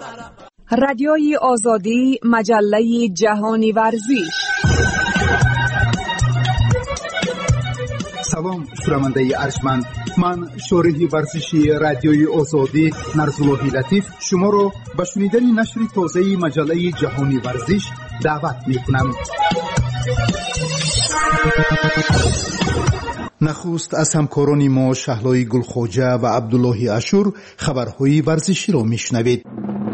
رادیوی آزادی، مجله جهانی ورزش. سلام شنونده ارجمند، من شارح ورزشی رادیوی آزادی نرزاللهی لطیف شما را به شنیدن نشر تازه مجله جهانی ورزش دعوت می‌کنم. نخست از همکاران ما شهلای گلخواجه و عبدالله اشور خبرهای ورزشی را میشنوید.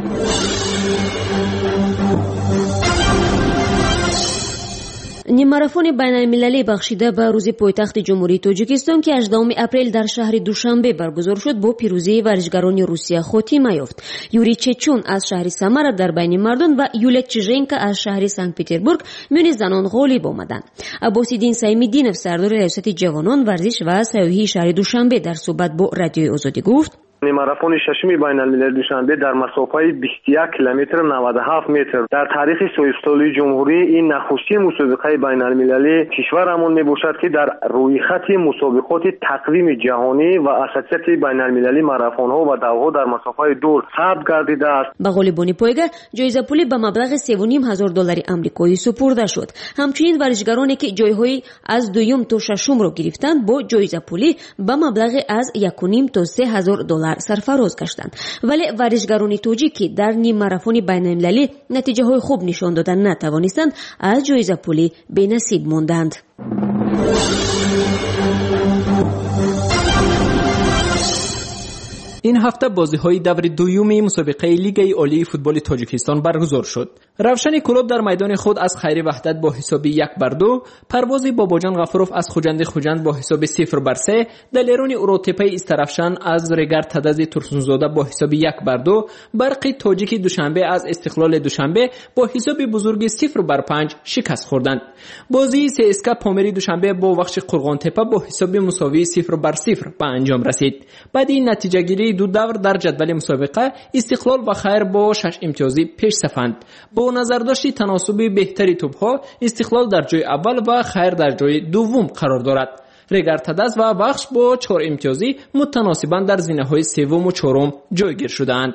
نیم‌ماراتون بین‌المللی بخشیده به روز پایتخت جمهوری تاجیکستان که 18 اپریل در شهر دوشنبه برگزار شد با پیروزی ورزشکاران روسیه خاتمه یافت. یوری چچون از شهر سامارا در بین مردان و یولیا چیژنکا از شهر سنت پترزبورگ میان زنان غالب آمدند. عباس‌الدین سیمیدینов سردار ریاست جوانان ورزش و سیاحی شهر دوشنبه در صحبت با رادیوی آزادی گفت: ماراتون ششمی بین‌المللی دوشنبه در مسافت 21 کیلومتر 97 متر در تاریخ سوئیسلی جمهوری این نخستین مسابقه بین‌المللی کشورمان میباشد که در رویخط مسابقات تقویم جهانی و اساسیت بین‌المللی ماراتون‌ها و دوها در مسافت دور ثبت گردیده است. به غالبان پایگاه جایزه پولی به مبلغ $3,500 آمریکایی سپرده شد. همچنین ورزشکارانی که جایهای از دوم تا ششم را گرفتند با جایزه پولی به مبلغ از $1,500 تا $3,000 سرفراز گشتند. ولی ورزشکاران تاجیکی در نیم ماراتون بین‌المللی نتیجه های خوب نشان دادن نتوانستند، از جایزه پولی بی‌نصیب ماندند. این هفته بازی‌های دور دوم مسابقه لیگ عالی فوتبال تاجیکستان برگزار شد. روشن کلوب در میدان خود از خیر وحدت با حساب 1-2، پرواز باباجان غفوروف از خوجند با حساب 0-3، دلیران اوروتپی استرافشان از رگر تدز ترسونزاده با حساب 1-2، برق تاجیک دوشنبه از استقلال دوشنبه با حساب بزرگ 0-5 شکست خوردند. بازی CSKA پامری دوشنبه با وخش قرغانتپه با حساب مساوی 0-0 به انجام رسید. بعد این نتیجه گیری دو دور در جدول مسابقه استقلال و خیر با 6 امتیازی پیش صفند. با نظرداشت تناسب بهتری توپ‌ها استقلال در جای اول و خیر در جای دوم قرار دارد. رگر تدز و بخش با 4 امتیازی متناسباً در زینه‌های سوم و چهارم جایگیر شدند.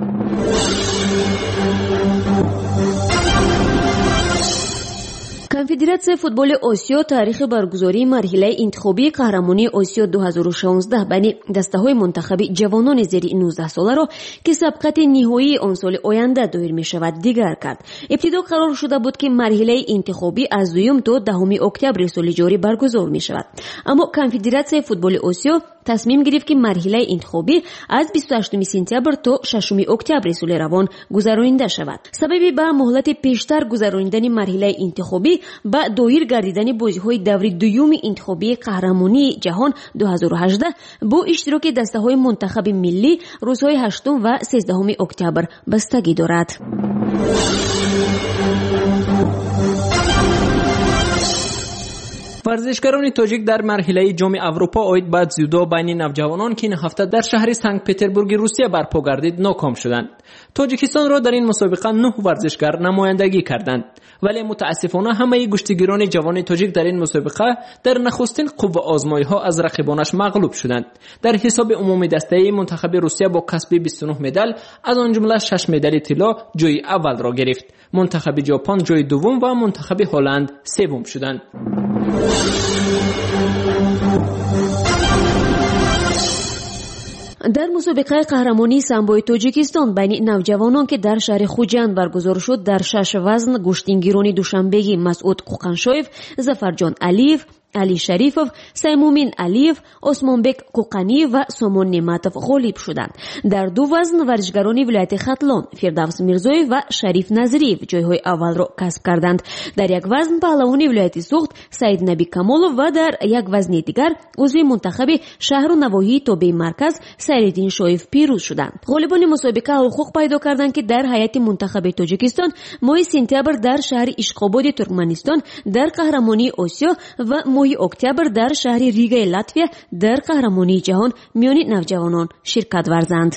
کنفدراسیون فوتبال آسیا تاریخ برگزاری مرحله انتخابی قهرمانی آسیا 2016 بین دسته‌های منتخب جوانان زیر 19 ساله را که سبقت نهایی آن سال آینده دایر می‌شود دیگر کرد. ابتدا قرار شده بود که مرحله انتخابی از 2 تا 10 اکتبر سال جاری برگزار می‌شود، اما کنفدراسیون فوتبال آسیا تصمیم گرفت که مرحله انتخابی از 28 سپتامبر تا 6 اکتبر سال روان گذرانیده شود. سبب به مهلت پیشتر گذراندن مرحله انتخابی با دایر گردیدن بازی‌های دور دوم انتخابی قهرمانی جهان 2018 با اشتراک دسته‌های منتخب ملی روزهای 8 و 13 اکتبر بستگی دارد. ورزشکاران تاجیک در مرحله جام اروپا آید بعد زیودو بین نوجوانان که این هفته در شهر سنت پترزبورگ روسیه برپا گردید ناکام شدند. تاجیکستان را در این مسابقه 9 ورزشکار نمایندگی کردند، ولی متاسفانه همه گشتگیران جوان تاجیک در این مسابقه در نخستین قوه آزمایی‌ها از رقیبانش مغلوب شدند. در حساب عمومی دسته منتخب روسیه با کسب 29 مدال از آن جمله 6 مدال طلا جای اول را گرفت. منتخب ژاپن جای دوم و منتخب هلند سوم شدند. در مسابقه قهرمانی سامبوی تاجیکستان بین نوجوانان که در شهر خوجند برگزار شد، در 6 وزن گشتینگیران دوشنبه‌ای مسعود قوقنشویف، ظفرجان علیف، علی شریفов، سیمومین علیف، عثمانبک قوقانی و سامان نعمتov غالب شدند. در 2 وزن ورزشکاران ولایت ختلان فردوس میرزویف و شریف نظریف جایهای اول را کسب کردند. در 1 وزن پهلوان ولایت سوخت سعید نبی کمالov و در 1 وزن دیگر عضو منتخب شهر و نواحی تابع مرکز سعیدالدین شایف پیروز شدند. غالبان مسابقه حقوق پیدا کردند که در هیئت منتخب تاجیکستان ماه سپتامبر در شهر اشخاباد ترکمنستان در قهرمانی آسیا و ماه اکتبر در شهر ریگا لاتویا در قهرمانی جهان میان نوجوانان شرکت ورزند.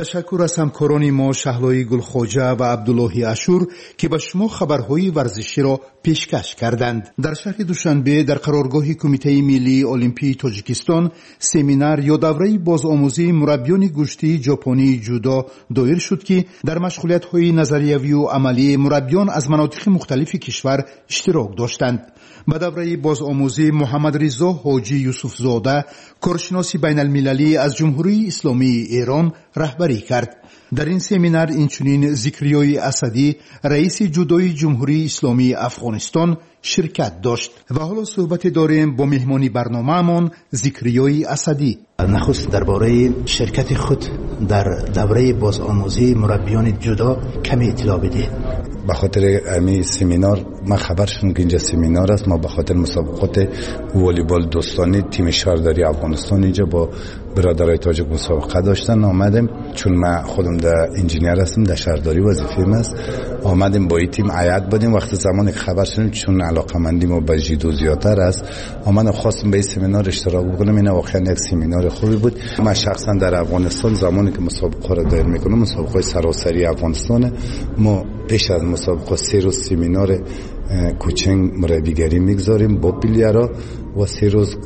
تشکر از همکاران ما شهلای گلخواجه و عبدالله اشور که به شما خبرهای ورزشی را پیشکش کردند. در شهر دوشنبه در قرارگاه کمیته ملی المپی تاجیکستان سمینار یا دوره بازآموزی مربیان گشتی ژاپنی جودو دایر شد که در مشغولیت‌های نظریوی و عملی مربیان از مناطق مختلف کشور اشتراک داشتند. به دوره بازآموزی محمد رضا حاجی یوسف زاده کارشناس بین المللی از جمهوری اسلامی ایران رهبری کرد. در این سمینار اینچنین ذکریای اسدی رئیس جودوی جمهوری اسلامی افغانستان شرکت داشت و حالا صحبت داریم با مهمانی برنامه‌مان ذکریای اسدی. نخست درباره شرکت خود در دوره بازآموزی مربیان جودو کمی اطلاع بدید. به خاطر امی سمینار ما خبر شدیم که اینجا سمینار است. ما به خاطر مسابقات والیبال دوستانه تیم شهرداری افغانستان اینجا با برادرای تاجیک مسابقه داشتن آمدیم، چون من خودم در انجینیر هستم در شهرداری وظیفه‌ام است. آمدیم با این تیم عیاد بودیم. وقتی زمانی که خبر شدیم چون علاقه‌مندی ما به جودو زیادتر است آمدم خواستم به این سمینار اشتراک بکنم. این واقعا یک سمینار خوبی بود. من شخصا در افغانستان زمانی که مسابقه را دایر میکنم، مسابقه سراسری افغانستان، ما پیش از مسابقه 3 روز سمینار کوچینگ مربیگری میگذاریم با بیلیارا و 3 روز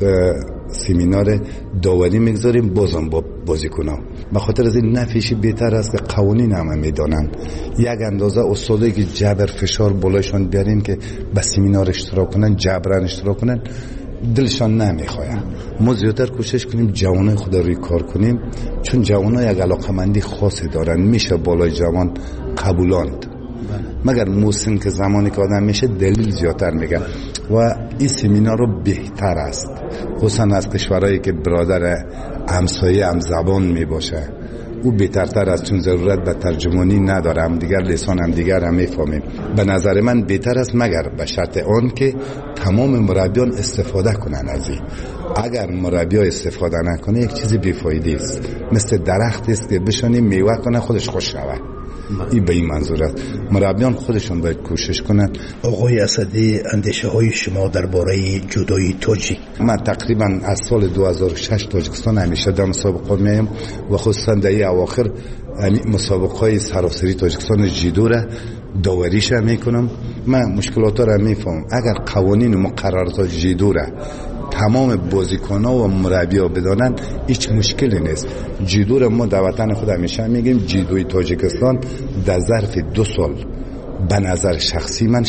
سمینار داوری میگذاریم بازم با بازیکن‌ها. به خاطر از این نفعش بهتر است که قوانین همه میدانن. یک اندازه استادایی که جبر فشار بالایشان بیارین که به سمینار اشتراک کنن، جبران اشتراک کنن، دلشان نمیخواد. ما زیادتر کوشش کنیم جوانای خود روی کار کنیم، چون جوانای یک علاقمندی خاصی دارن، میشه بالای جوان قبولاند. مگر موسم که زمانی که آدم میشه دلیل زیادتر میگن و این سمینار رو بهتر است، خصوصا از کشورهایی که برادر همسایه هم زبان میباشه او بهترتر است، چون ضرورت به ترجمانی نداره، هم دیگر لسان هم دیگر هم میفهمیم. به نظر من بهتر است، مگر به شرط آن که تمام مربیان استفاده کنن از این. اگر مربی استفاده نکنه یک چیزی بیفایده است، مثل درخت است که بشانی میوه کنه خودش خوش شود. این به این منظور است. مربیان خودشون باید کوشش کنند. آقای اسدی، اندیشه های شما درباره جودوی تاجیک؟ من تقریبا از سال 2006 تاجیکستان همیشه در مسابقه میام و خصوصا در این اواخر مسابقه های سراسری تاجیکستان جودو را داوریش میکنم. من مشکلات را میفهمم. اگر قوانین و مقررات جودو را تمام بازیکن‌ها و مربی‌ها بدانن هیچ مشکلی نیست. جودو را ما در وطن خود همیشه میگیم جودوی تاجیکستان در ظرف 2 سال به نظر شخصی من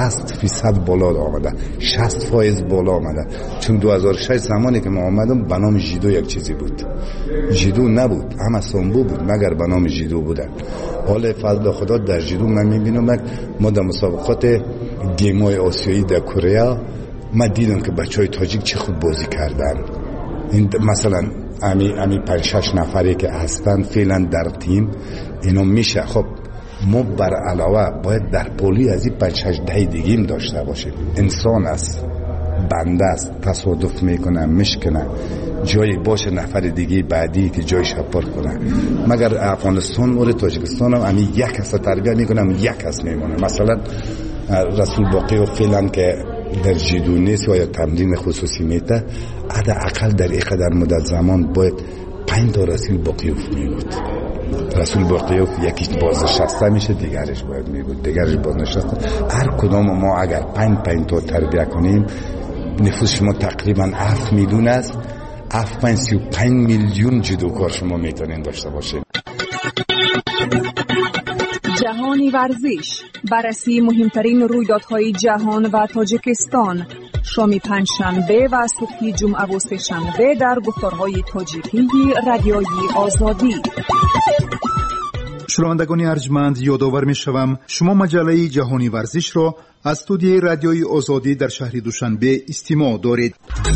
60% بالا آمده، 60% بالا آمده. چون 2006 زمانی که ما آمدم به نام جودو یک چیزی بود، جودو نبود، همه سامبو بود مگر به نام جودو بودن. حال فضل خدا در جودو من میبینم ما در مسابقات گیم‌های آسیایی در کره ما دیدم که بچهای تاجیک چه خوب بازی کردن. این مثلا امی 5-6 نفری که هستن فعلا در تیم اینو میشه. خب ما بر علاوه باید در پولی از این 5-6 دیگیم داشته باشیم. انسان است، بنده است، تصادف میکنه، میشکنه، جایی باشه نفر دیگه بعدی که جایش پر کنه. مگر افغانستان و تاجیکستان هم یک کس تربیت میکنم، یک کس میمونه. مثلا رسول باقی و فعلا که در جودو نیست و یا تمرین خصوصی میته، حداقل در اینقدر مدت زمان باید 5 تا رسول باقیوف میبود. رسول باقیوف یکیش بازنشسته میشه، دیگرش باید میبود، دیگرش بازنشسته. هر کدام ما اگر 5 تا تربیت کنیم، نفوس شما تقریبا 7 میلیون است. 35 میلیون جودوکار شما میتونین داشته باشین. جهانی ورزش، بررسی مهمترین رویدادهای جهان و تاجیکستان، شام پنجشنبه و صبح جمعه و سه‌شنبه در گفتارهای تاجیکی رادیوی آزادی. شنوندگان ارجمند، یادآور می‌شوم شما مجله جهانی ورزش را از استودیوی رادیوی آزادی در شهر دوشنبه استماع دارید.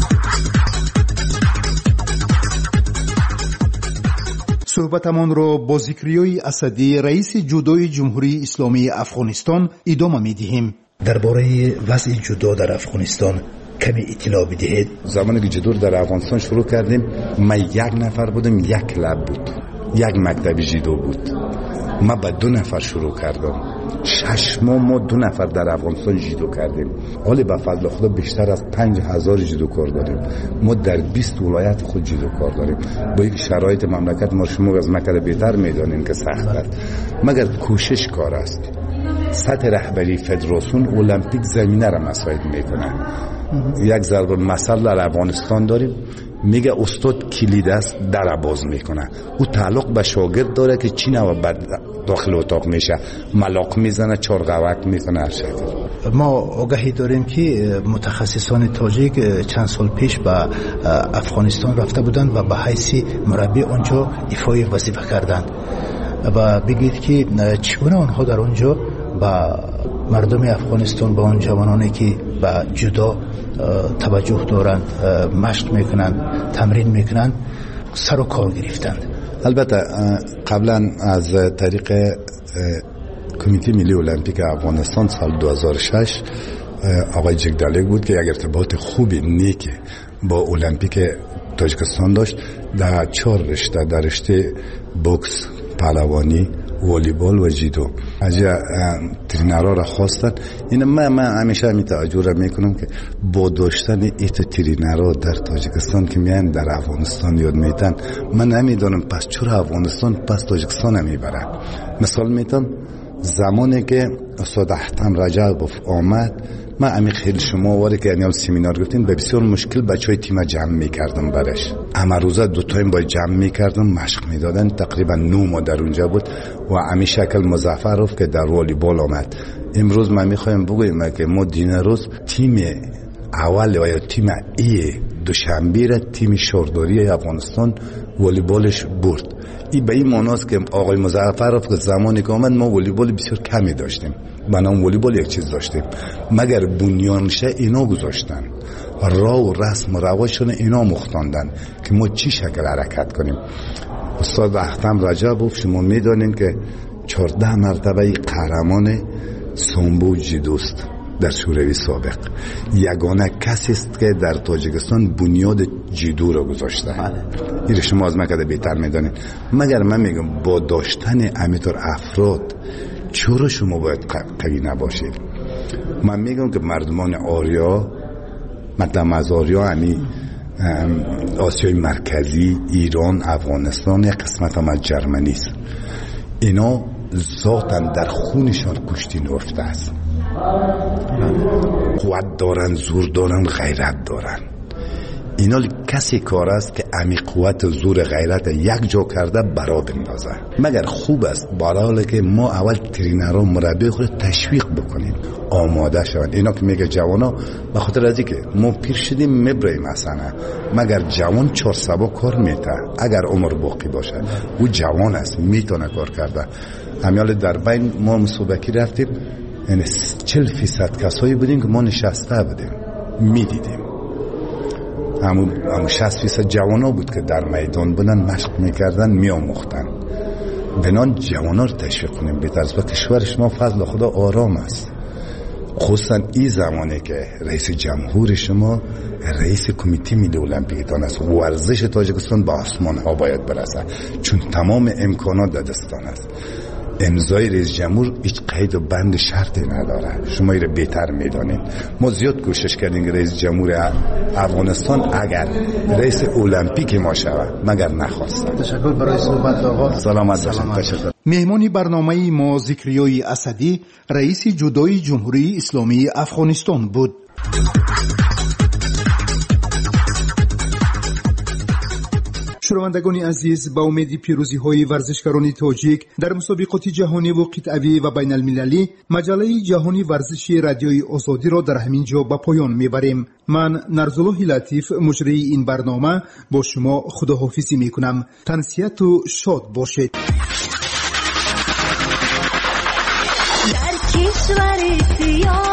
صحبتمان را با ذکریای اسدی رئیس جودوی جمهوری اسلامی افغانستان ادامه می‌دهیم. درباره وضع جودو در افغانستان کمی اطلاع بدهید. زمانی که جودو در افغانستان شروع کردیم من 1 نفر بودم، 1 کلاب بود، 1 مکتب جودو بود. ما با 2 نفر شروع کردم. 6 ماه ما 2 نفر در افغانستان جودو کردیم. حالی به فضل خدا بیشتر از 5000 جودوکار داریم. ما در 20 ولایت خود جودوکار داریم. با یک شرایط مملکت ما شما از مکه بهتر میدانین که سخت است، مگر کوشش کار است. سطح رهبری فدراسیون المپیک زمینه را مساعد میکنه. یک ضرب المثل در افغانستان داریم، میگه استاد کلید است در باز میکنه. او تعلق به شاگرد داره که چی نوع داخل اتاق میشه، ملاق میزنه، چارقوک میزنه، هر شکل. ما آگاهی داریم که متخصصان تاجیک چند سال پیش به افغانستان رفته بودند و به حیث مربی آنجا ایفای وظیفه کردند و بگید که چگونه آنها در آنجا با مردم افغانستان، با آن جوانانی که به جدا توجه دارند، مشق میکنند، تمرین میکنند، سر و کار گرفتند. البته قبلا از طریق کمیته ملی المپیک افغانستان سال 2006 آقای جگدالیک بود که یک ارتباط خوبی نیک با المپیک تاجیکستان داشت. در 4 رشته، در رشته بوکس، پهلوانی، والیبال و جودو از ترینرها را خواستن. این من همیشه می توجه را میکنم که با داشتن ایت ترینرها در تاجیکستان که میان در افغانستان یاد میتن، من نمیدونم پس چرا افغانستان پس تاجیکستان میبرن. مثال میتونم زمانی که استاد احتم رجب آمد، من امی خیلی شما واری که یعنی سمینار گفتین به بسیار مشکل بچهای تیم جمع میکردم برش. اما روزا 2 تایم با جمع میکردم، مشق میدادن. تقریبا 9 ماه در اونجا بود و امی شکل مظفرف که در والیبال آمد. امروز من میخوایم بگویم که ما دین روز تیم اول و یا تیم دوشنبه را تیم شارداری افغانستان والیبالش برد. این به این معناست که آقای مظفرف که زمانی که آمد ما والیبال بسیار کمی داشتیم، بنام والیبال یک چیز داشتیم، مگر بنیانشه اینا گذاشتن، راه و رسم و رواشون اینا مختاندن که ما چی شکل حرکت کنیم. استاد احتم رجب شما میدانین که 14 مرتبه قهرمان سامبو جدوست در شوروی سابق. یگانه کسی است که در تاجیکستان بنیاد جودو را گذاشته. این شما از مکه بهتر میدانید. مگر من میگم با داشتن امیتر افراد چرا شما باید قوی نباشید؟ من میگم که مردمان آریا، مثلا از آریا همی آسیای مرکزی، ایران، افغانستان، یک قسمت هم از جرمنی است. اینا ذاتن در خونشان کشتی نفته است. قوت دارن، زور دارن، غیرت دارن. اینا کسی کار است که امی قوت و زور غیرت یک جا کرده برا بندازه. مگر خوب است برای که ما اول ترینرها مربی خود تشویق بکنیم، آماده شوند. اینا که میگه جوانا به خاطر از اینکه ما پیر شدیم میبریم مثلا، مگر جوان 4 سبا کار میته اگر عمر باقی باشه. او جوان است، میتونه کار کرده. همیال در بین ما مسابقه رفتیم، یعنی 40% کسایی بودیم که ما نشسته بودیم میدیدیم. همون 60% جوانا بود که در میدان بودن، مشق میکردن، میاموختن. بنان جوانا رو تشویق کنیم به طرز. و کشورش ما فضل خدا آرام است، خصوصا این زمانی که رئیس جمهور شما رئیس کمیته ملی المپیکتان است. ورزش تاجیکستان به آسمان ها باید برسه، چون تمام امکانات در دستان است. امضای رئیس جمهور هیچ قید و بند شرطی نداره، شما ایره بهتر میدانید. ما زیاد کوشش کردیم که رئیس جمهور افغانستان اگر رئیس المپیک ما شود، مگر نخواست. تشکر برای صحبت آقا. سلامت باشید. تشکر. مهمان برنامه ما ذکریای اسدی، رئیس جودوی جمهوری اسلامی افغانستان بود. شنوندگان عزیز، با امید پیروزی های ورزشکاران تاجیک در مسابقات جهانی و قطعی و بین المللی، مجله جهانی ورزشی رادیوی آزادی را در همین جا به پایان میبریم. من نرزالله لطیف، مجری این برنامه، با شما خداحافظی میکنم. تنسیت و شاد باشید. در کشور سیاه